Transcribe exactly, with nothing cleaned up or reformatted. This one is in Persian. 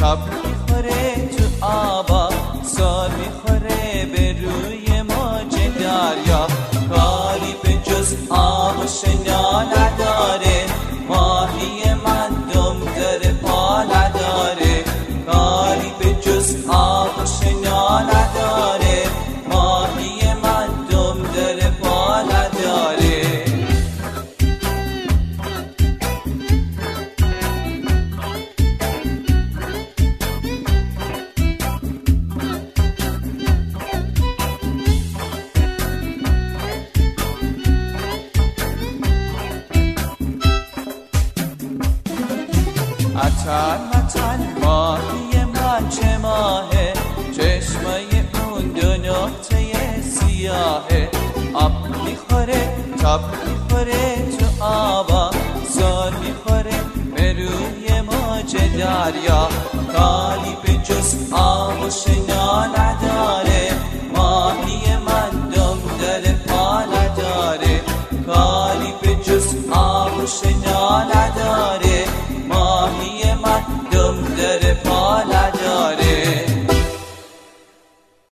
تاب میخوره تو آبا، سال میخوره به روی موج دریا. کاری به جز آب و شنا نداره، ماهی من دم داره پا نداره. کاری به جز آب و شنا نداره، ماهی من دم داره پا نداره. اتن متن ماهی من چه ماهه، چشمای اون دو نقطه سیاهه. آب میخوره تاب میخوره تو آبا، سال میخوره به روی موج دریا. کاری به جز آب و شنا نداره،